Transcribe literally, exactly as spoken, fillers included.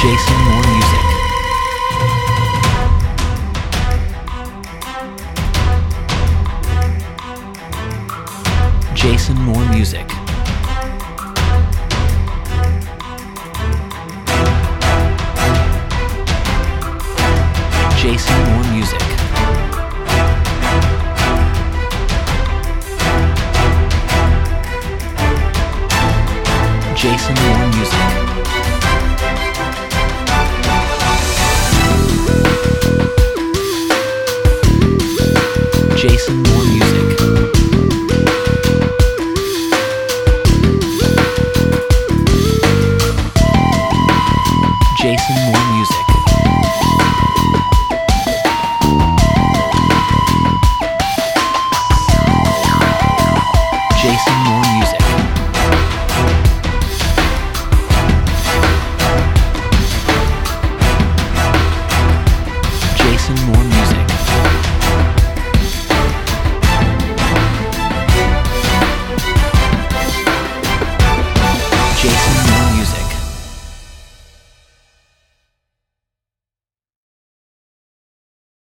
Jason More Music. Jason More Music. Jason More Music. Jason More Music. Jason More Music. Jason More Music. Jason More Music. Jason More Music.